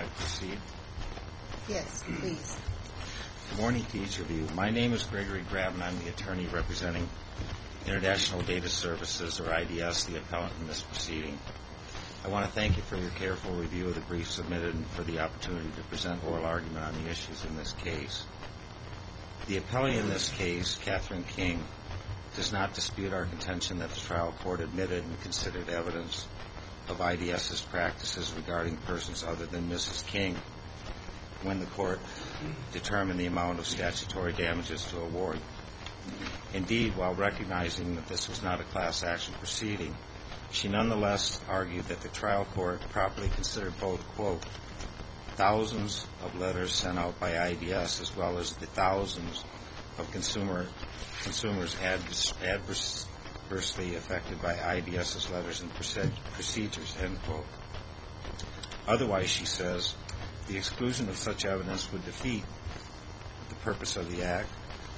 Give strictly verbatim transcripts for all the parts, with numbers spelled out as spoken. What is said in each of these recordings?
proceed? Yes, please. Good morning to each of you. My name is Gregory Grab, and I'm the attorney representing International Data Services, or I D S, the appellant in this proceeding. I want to thank you for your careful review of the brief submitted and for the opportunity to present oral argument on the issues in this case. The appellee in this case, Catherine King, does not dispute our contention that the trial court admitted and considered evidence of IDS's practices regarding persons other than Missus King when the court determined the amount of statutory damages to award. Indeed, while recognizing that this was not a class action proceeding, she nonetheless argued that the trial court properly considered both, quote, thousands of letters sent out by I D S as well as the thousands of consumer consumers advers, adversely affected by IDS's letters and procedures, end quote. Otherwise, she says, the exclusion of such evidence would defeat the purpose of the Act,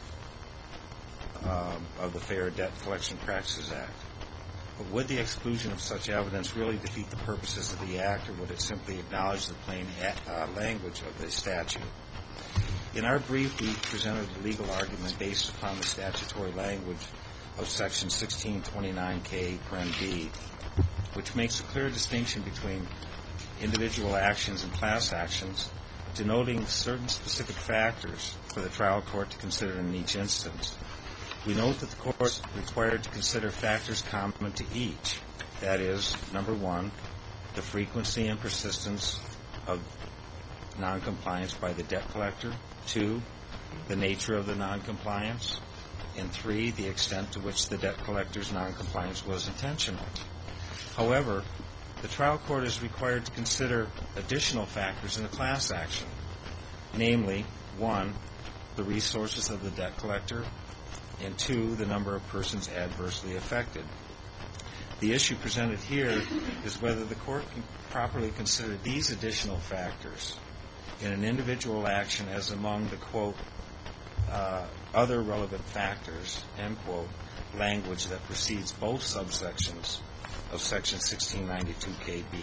um, of the Fair Debt Collection Practices Act. But would the exclusion of such evidence really defeat the purposes of the Act, or would it simply acknowledge the plain uh, language of the statute? In our brief, we presented a legal argument based upon the statutory language of Section sixteen twenty-nine K, Paren B, which makes a clear distinction between individual actions and class actions, denoting certain specific factors for the trial court to consider in each instance. We note that the court is required to consider factors common to each. That is, number one, the frequency and persistence of noncompliance by the debt collector. Two, the nature of the noncompliance. And three, the extent to which the debt collector's noncompliance was intentional. However, the trial court is required to consider additional factors in a class action, namely, one, the resources of the debt collector, and two, the number of persons adversely affected. The issue presented here is whether the court can properly consider these additional factors in an individual action as among the, quote, uh, other relevant factors, end quote, language that precedes both subsections of Section sixteen ninety-two K B.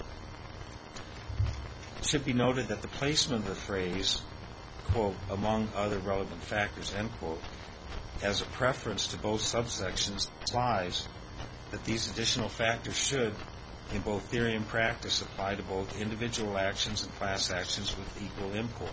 It should be noted that the placement of the phrase, quote, among other relevant factors, end quote, as a preference to both subsections implies that these additional factors should, in both theory and practice, apply to both individual actions and class actions with equal import.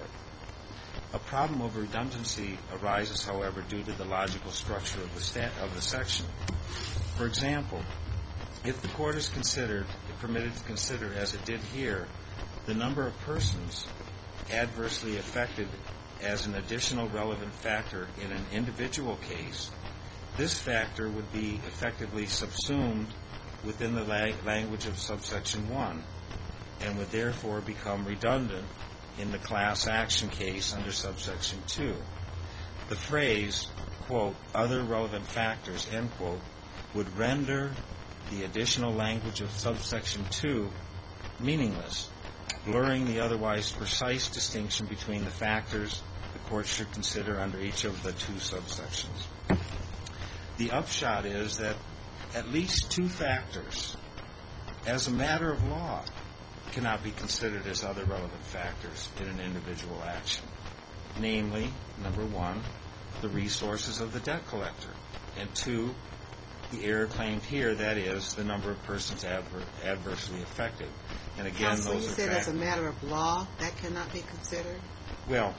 A problem of redundancy arises, however, due to the logical structure of the, stat- of the section. For example, if the court is considered, permitted to consider, as it did here, the number of persons adversely affected as an additional relevant factor in an individual case, this factor would be effectively subsumed within the la- language of subsection one and would therefore become redundant in the class action case under subsection two. The phrase, quote, other relevant factors, end quote, would render the additional language of subsection two meaningless, blurring the otherwise precise distinction between the factors the court should consider under each of the two subsections. The upshot is that at least two factors, as a matter of law, cannot be considered as other relevant factors in an individual action. Namely, number one, the resources of the debt collector, and two, the error claimed here, that is, the number of persons adver- adversely affected. And again, Counsel, those you are said fact- as a matter of law, that cannot be considered? Well,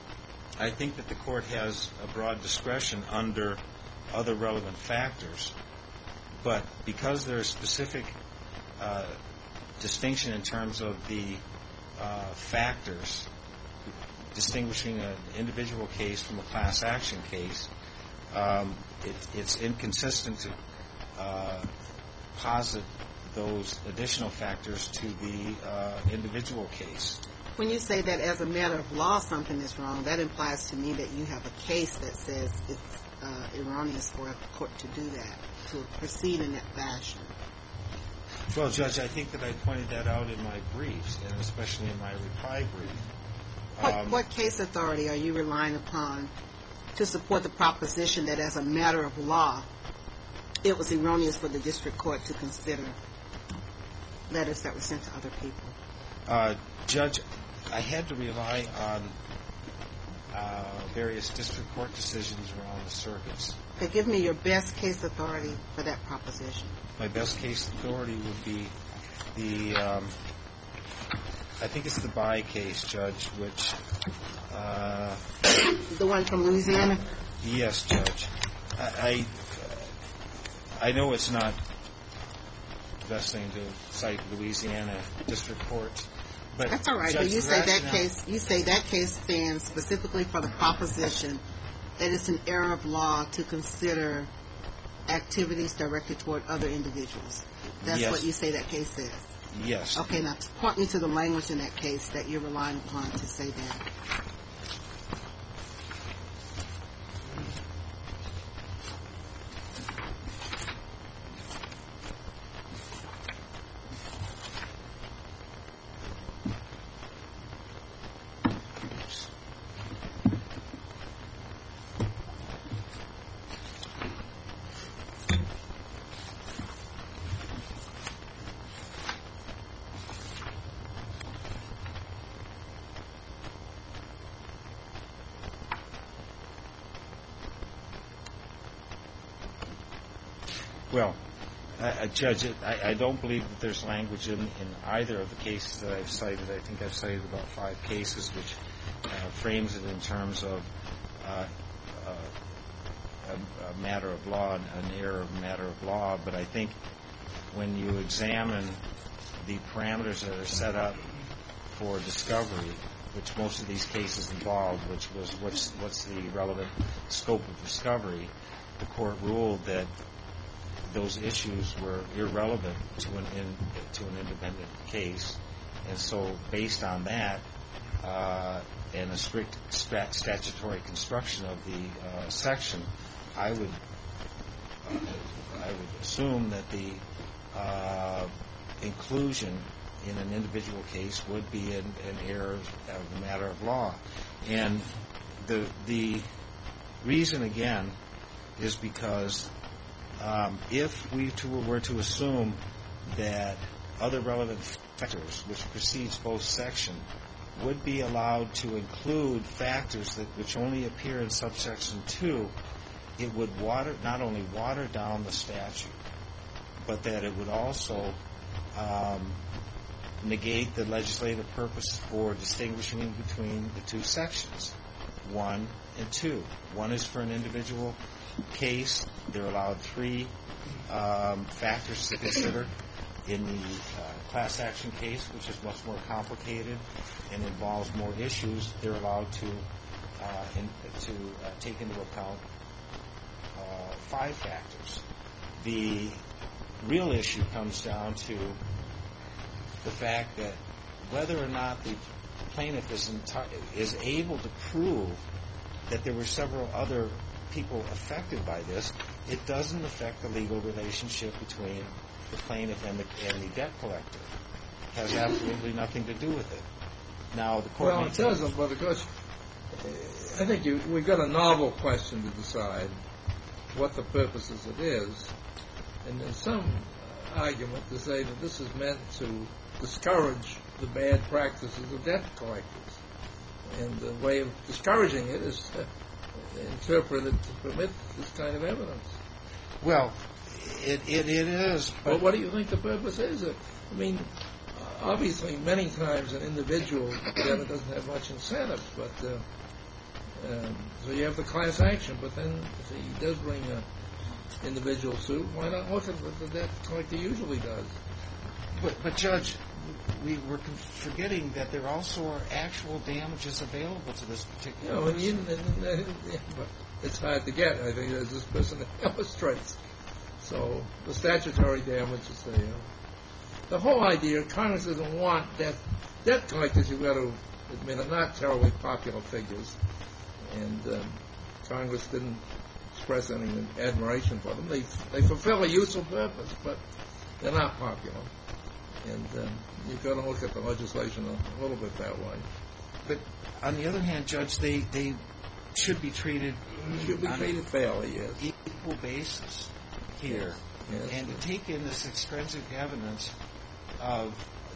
I think that the court has a broad discretion under other relevant factors, but because there is specific uh, distinction in terms of the uh, factors distinguishing an individual case from a class action case, um, it, it's inconsistent to uh, posit those additional factors to the uh, individual case. When you say that as a matter of law something is wrong, that implies to me that you have a case that says it's uh, erroneous for a court to do that, to proceed in that fashion. Well, Judge, I think that I pointed that out in my briefs, and especially in my reply brief. What, Um, what case authority are you relying upon to support the proposition that as a matter of law, it was erroneous for the district court to consider letters that were sent to other people? Uh, Judge, I had to rely on uh, various district court decisions around the circuits. Okay, give me your best case authority for that proposition. My best case authority would be the, um, I think it's the Bai case, Judge, which... Uh, the one from Louisiana? Yes, Judge. I, I, I know it's not the best thing to cite Louisiana district courts, but... That's all right, Judge, but you say that rationale- case, you say that case stands specifically for the proposition that it's an error of law to consider activities directed toward other individuals. That's Yes. what you say that case says. Yes. Okay, now point me to the language in that case that you're relying upon to say that. Well, uh, Judge, I, I don't believe that there's language in, in either of the cases that I've cited. I think I've cited about five cases which uh, frames it in terms of uh, uh, a, a matter of law, an error of matter of law. But I think when you examine the parameters that are set up for discovery, which most of these cases involved, which was what's, what's the relevant scope of discovery, the court ruled that those issues were irrelevant to an in, to an independent case, and so based on that uh, and a strict stat- statutory construction of the uh, section, I would uh, I would assume that the uh, inclusion in an individual case would be an, an error of a matter of law, and the the reason again is because Um, if we to, were to assume that other relevant factors, which precedes both sections, would be allowed to include factors that which only appear in subsection two, it would water not only water down the statute, but that it would also um, negate the legislative purpose for distinguishing between the two sections, one and two. One is for an individual case. They're allowed three um, factors to consider. In the uh, class action case, which is much more complicated and involves more issues, they're allowed to uh, in, to uh, take into account uh, five factors. The real issue comes down to the fact that whether or not the plaintiff is enti- is able to prove that there were several other people affected by this, it doesn't affect the legal relationship between the plaintiff and the, and the debt collector. It has absolutely nothing to do with it. Now, the court well, may it doesn't, but of course, I think you, we've got a novel question to decide what the purposes it is, and there's some argument to say that this is meant to discourage the bad practices of debt collectors, and the way of discouraging it is to interpret it to permit this kind of evidence. Well, it it, it is. But well, what do you think the purpose is? I mean, obviously, many times an individual debtor doesn't have much incentive, but uh, um, so you have the class action. But then, if he does bring an individual suit, why not look at what the debt collector usually does? But, but Judge, we were forgetting that there also are actual damages available to this particular You know, person. and you, and, and, but it's hard to get, I think, as this person illustrates. So the statutory damages there. You know. The whole idea, Congress doesn't want debt, debt collectors, you've got to admit, are not terribly popular figures. And um, Congress didn't express any admiration for them. They, they fulfill a useful purpose, but they're not popular. And um, you've got to look at the legislation a little bit that way. But on the other hand, Judge, they, they should be treated Should be on treated fairly, yes. an equal basis here. Yes. And to take in this extrinsic evidence of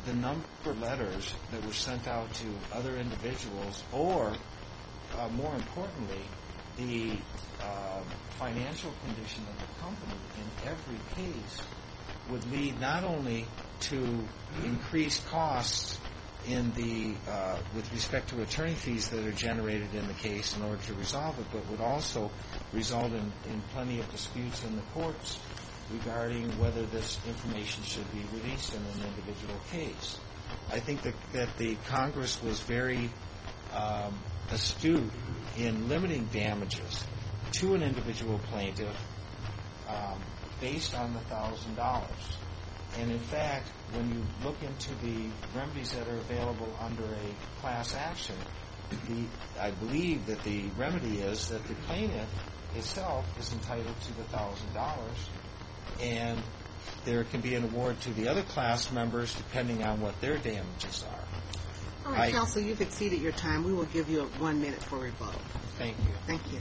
the number of letters that were sent out to other individuals, or, uh, more importantly, the uh, financial condition of the company in every case would lead not only to increased costs in the uh, with respect to attorney fees that are generated in the case in order to resolve it, but would also result in, in plenty of disputes in the courts regarding whether this information should be released in an individual case. I think that, that the Congress was very um, astute in limiting damages to an individual plaintiff um, based on the one thousand dollars. And in fact, when you look into the remedies that are available under a class action, the, I believe that the remedy is that the plaintiff itself is entitled to the one thousand dollars, and there can be an award to the other class members depending on what their damages are. All right, I, counsel, you've exceeded your time. We will give you a one minute for rebuttal. Thank you. Thank you.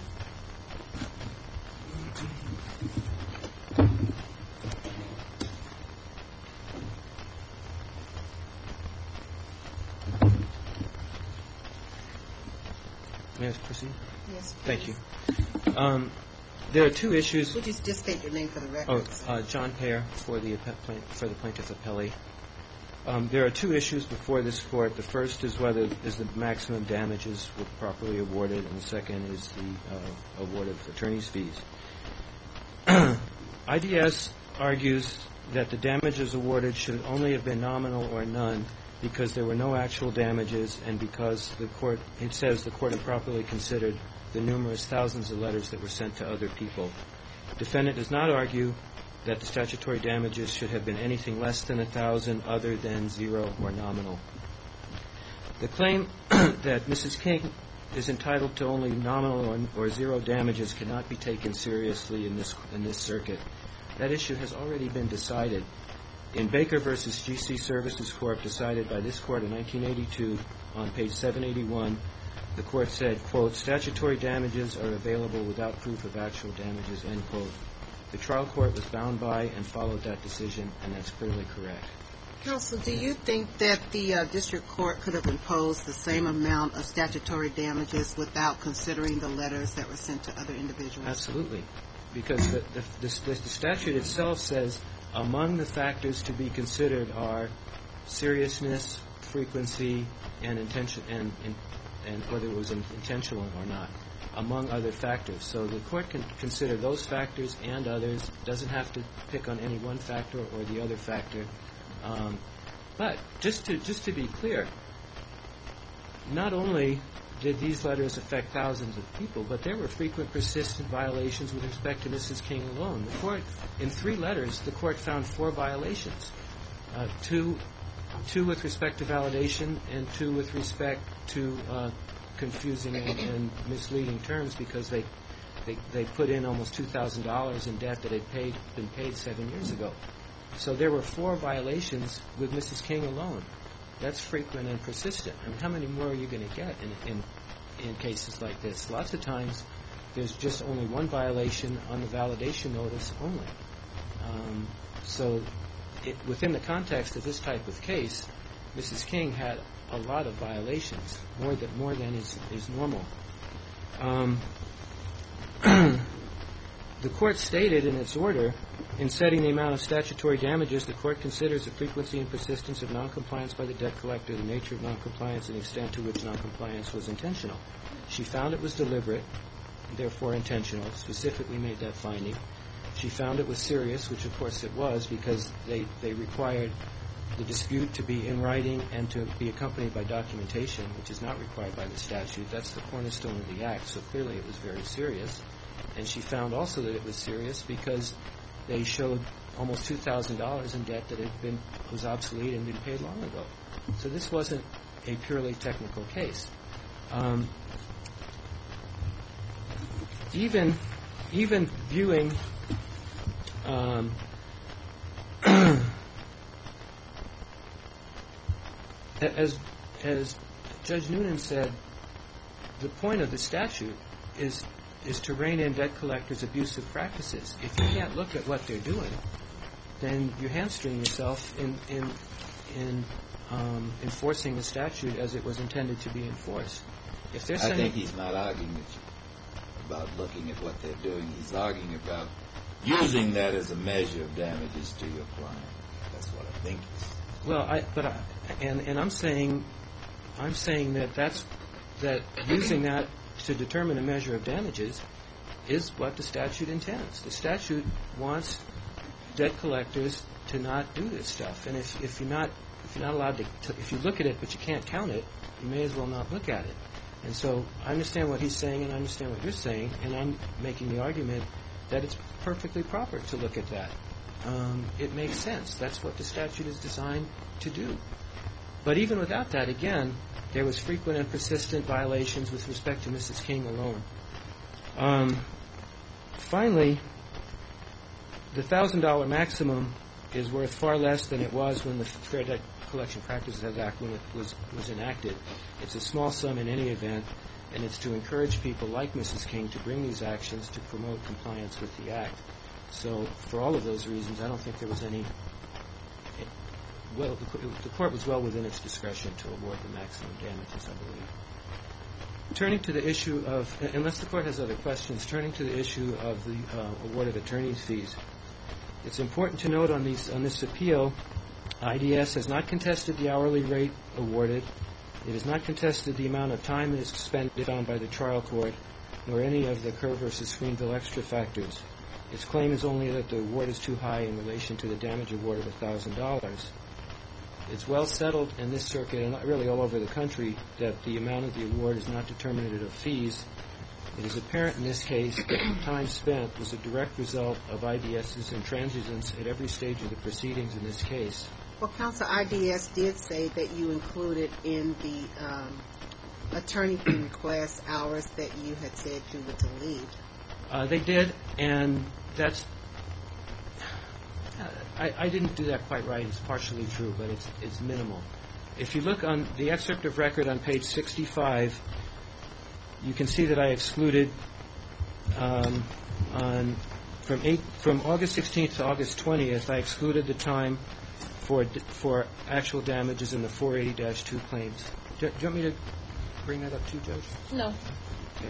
May I proceed? Yes, please. Thank you. Um, there are two issues. Would you just state your name for the Oh, record? uh, John Payer for the for the plaintiff appellee. Um, there are two issues before this court. The first is whether is the maximum damages were properly awarded, and the second is the uh, award of attorney's fees. I D S argues that the damages awarded should only have been nominal or none because there were no actual damages, and because the court, it says the court improperly considered the numerous thousands of letters that were sent to other people. Defendant does not argue that the statutory damages should have been anything less than a thousand other than zero or nominal. The claim that Missus King is entitled to only nominal or, or zero damages cannot be taken seriously in this in this circuit. That issue has already been decided. In Baker versus G C Services Corp, decided by this court in nineteen eighty-two, on page seven eighty-one, the court said, quote, statutory damages are available without proof of actual damages, end quote. The trial court was bound by and followed that decision, and that's clearly correct. Counsel, do you think that the uh, district court could have imposed the same amount of statutory damages without considering the letters that were sent to other individuals? Absolutely. Because the, the, the, the statute itself says among the factors to be considered are seriousness, frequency, and intention, and, and, and whether it was intentional or not, among other factors. So the court can consider those factors and others. Doesn't have to pick on any one factor or the other factor. Um, but just to just to be clear, not only did these letters affect thousands of people, but there were frequent, persistent violations with respect to Missus King alone. The court, in three letters, the court found four violations, uh, two, two with respect to validation, and two with respect to uh, confusing and, and misleading terms, because they, they they put in almost two thousand dollars in debt that had paid been paid seven years ago. So there were four violations with Missus King alone. That's frequent and persistent. I mean, how many more are you going to get in, in in cases like this? Lots of times, there's just only one violation on the validation notice only. Um, so, it, within the context of this type of case, Missus King had a lot of violations, more than more than is is normal. Um, the court stated in its order, in setting the amount of statutory damages, the court considers the frequency and persistence of noncompliance by the debt collector, the nature of noncompliance, and the extent to which noncompliance was intentional. She found it was deliberate, therefore intentional, specifically made that finding. She found it was serious, which of course it was, because they, they required the dispute to be in writing and to be accompanied by documentation, which is not required by the statute. That's the cornerstone of the act, so clearly it was very serious. And she found also that it was serious because they showed almost two thousand dollars in debt that had been was obsolete and been paid long ago. So this wasn't a purely technical case. Um, even even viewing um, as as Judge Noonan said, the point of the statute is is to rein in debt collectors' abusive practices. If you can't look at what they're doing, then you hamstring yourself in in in um, enforcing the statute as it was intended to be enforced. If they're I sending, think he's not arguing with you about looking at what they're doing. He's arguing about using that as a measure of damages to your client. That's what I think. well, I, but I, and and I'm saying, I'm saying that that's that using that to determine a measure of damages is what the statute intends. The statute wants debt collectors to not do this stuff, and if if you're not if you're not allowed to, to if you look at it but you can't count it, you may as well not look at it. And so I understand what he's saying, and I understand what you're saying, and I'm making the argument that it's perfectly proper to look at that. Um, it makes sense. That's what the statute is designed to do. But even without that, again, there was frequent and persistent violations with respect to Missus King alone. Um, finally, the one thousand dollars maximum is worth far less than it was when the Fair Debt Collection Practices Act when it was, was enacted. It's a small sum in any event, and it's to encourage people like Missus King to bring these actions to promote compliance with the Act. So for all of those reasons, I don't think there was any... Well, the, the court was well within its discretion to award the maximum damages, I believe. Turning to the issue of, unless the court has other questions, turning to the issue of the uh, award of attorney's fees, it's important to note on these on this appeal, I D S has not contested the hourly rate awarded. It has not contested the amount of time that is expended on by the trial court, nor any of the Kerr versus Screenville extra factors. Its claim is only that the award is too high in relation to the damage award of one thousand dollars. It's well settled in this circuit, and really all over the country, that the amount of the award is not determinative of fees. It is apparent in this case that the time spent was a direct result of IDS's intransigence at every stage of the proceedings in this case. Well, Counsel, I D S did say that you included in the um, attorney fee request hours that you had said you would delete. Uh, they did, and that's... I, I didn't do that quite right. It's partially true, but it's it's minimal. If you look on the excerpt of record on page sixty-five, you can see that I excluded um, on from eight from August sixteenth to August twentieth. I excluded the time for for actual damages in the four eighty dash two claims. Do, do you want me to bring that up too, Judge? No. Okay.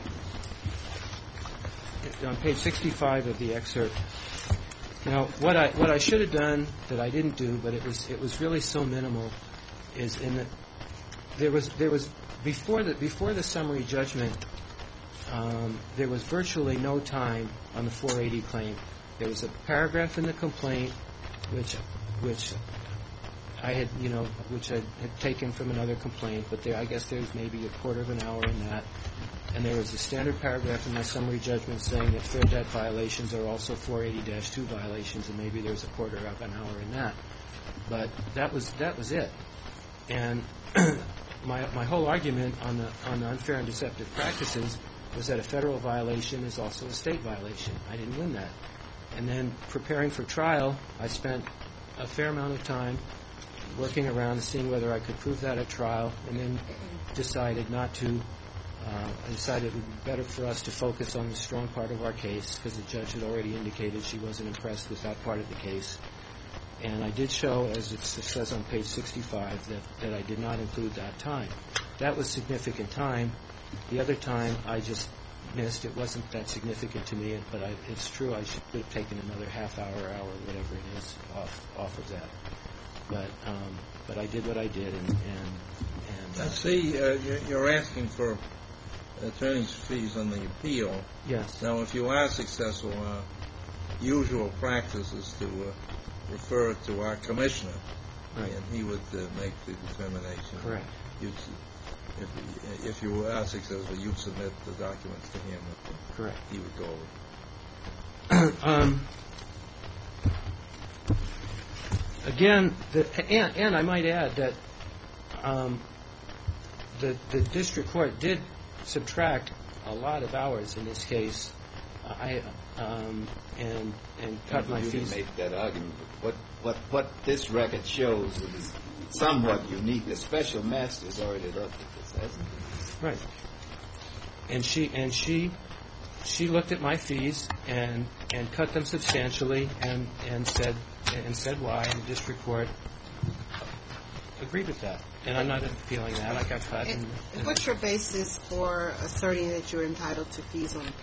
On page sixty-five of the excerpt. Now, what I what I should have done that I didn't do, but it was it was really so minimal, is in that there was there was before the before the summary judgment, um, there was virtually no time on the four eighty claim. There was a paragraph in the complaint, which which I had you know which I had taken from another complaint, but there I guess there's maybe a quarter of an hour in that. And there was a standard paragraph in my summary judgment saying that fair debt violations are also four eighty dash two violations, and maybe there's a quarter of an hour in that. But that was that was it. And my my whole argument on the on the unfair and deceptive practices was that a federal violation is also a state violation. I didn't win that. And then preparing for trial, I spent a fair amount of time working around and seeing whether I could prove that at trial, and then decided not to. Uh, I decided it would be better for us to focus on the strong part of our case, because the judge had already indicated she wasn't impressed with that part of the case. And I did show, as it says on page sixty-five, that, that I did not include that time. That was significant time. The other time I just missed. It wasn't that significant to me, but I, it's true I should have taken another half hour, hour, whatever it is, off off of that. But um, but I did what I did, and and, and I see uh, you're asking for attorney's fees on the appeal. Yes. Now, if you are successful, uh, usual practice is to uh, refer it to our commissioner, right. and he would uh, make the determination. Correct. You'd, if if you are successful, you'd submit the documents to him. Correct. He would go over. um, again, the, and, and I might add that um, the the district court did subtract a lot of hours in this case. Uh, I um, and and cut my you fees. can make that argument. What what what this record shows is somewhat unique. The special master's already looked at this, hasn't it? Right. And she and she she looked at my fees and and cut them substantially and and said and said why. And the district court agreed with that, and I'm not appealing that. I got cut. And, And, and what's your basis for asserting that you're entitled to fees on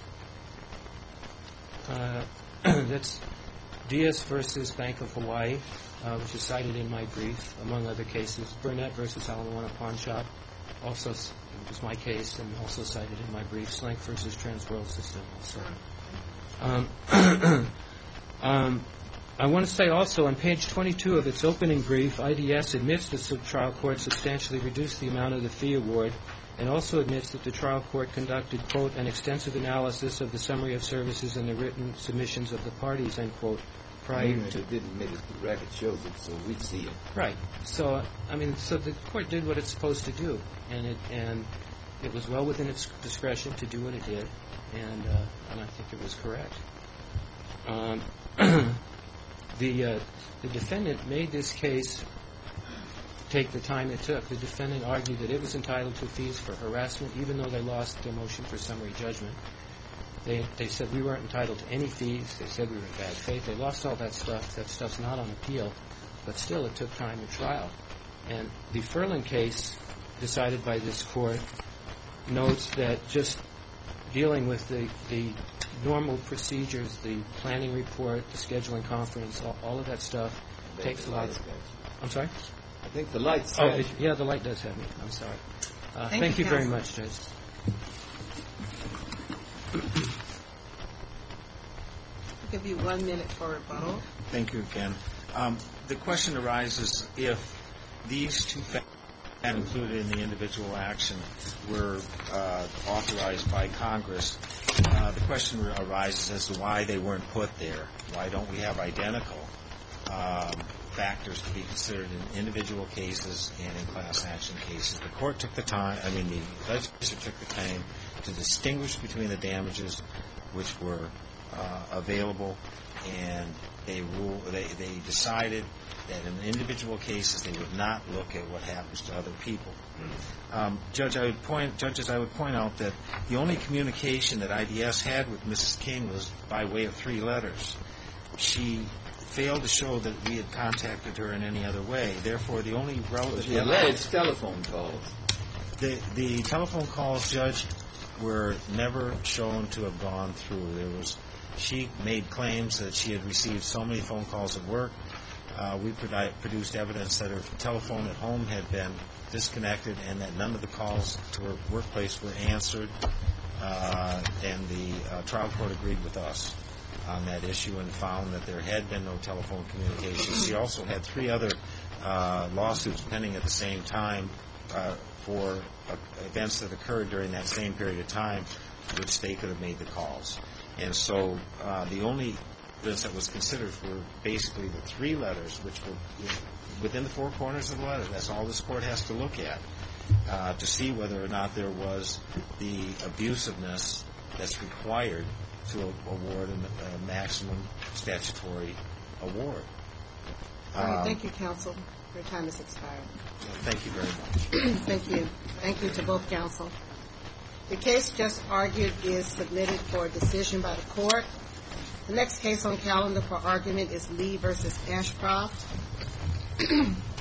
appeal? uh, that's Diaz versus Bank of Hawaii, uh, which is cited in my brief, among other cases. Burnett versus Alamoana Pawn Shop, also s- was my case, and also cited in my brief. Slank versus Transworld System, also. Um, um, I want to say also, on page twenty-two of its opening brief, I D S admits that the trial court substantially reduced the amount of the fee award, and also admits that the trial court conducted, quote, an extensive analysis of the summary of services and the written submissions of the parties, end quote, prior Even if to... it didn't admit it, the record shows it, so we see it. Right. So, I mean, so the court did what it's supposed to do, and it and it was well within its discretion to do what it did, and uh, and I think it was correct. Um, the uh, the defendant made this case take the time it took. The defendant argued that it was entitled to fees for harassment, even though they lost their motion for summary judgment. They they said we weren't entitled to any fees. They said we were in bad faith. They lost all that stuff. That stuff's not on appeal, but still it took time at trial. And the Furlan case, decided by this court, notes that just dealing with the the normal procedures, the planning report, the scheduling conference, all, all of that stuff takes a lot of... I'm sorry? I think the lights. Oh, it, yeah, the light does have me. I'm sorry. Uh, Thank thank you, you very counsel. much, Judge. I'll give you one minute for rebuttal. Thank you again. Um, the question arises if these two factors included in the individual action were uh, authorized by Congress. Uh, the question arises as to why they weren't put there. Why don't we have identical um, factors to be considered in individual cases and in class action cases? The court took the time, I mean, the legislature took the time to distinguish between the damages which were uh, available, and they rule, they, they decided that in individual cases they would not look at what happens to other people. Um, Judge, I would point, judges, I would point out that the only communication that I D S had with Missus King was by way of three letters. She failed to show that we had contacted her in any other way. Therefore, the only relevant... She alleged telephone calls. The, the telephone calls, Judge, were never shown to have gone through. There was, she made claims that she had received so many phone calls at work. Uh, we produ- produced evidence that her telephone at home had been disconnected and that none of the calls to her workplace were answered. Uh, and the uh, trial court agreed with us on that issue and found that there had been no telephone communication. She also had three other uh, lawsuits pending at the same time uh, for uh, events that occurred during that same period of time, which they could have made the calls. And so uh, the only evidence that was considered were basically the three letters, which were within the four corners of the letter. That's all this court has to look at uh, to see whether or not there was the abusiveness that's required to award a, a maximum statutory award. All right, Um, thank you, counsel. Your time has expired. Thank you very much. Thank you. Thank you to both counsel. The case just argued is submitted for decision by the court. The next case on calendar for argument is Lee versus Ashcroft.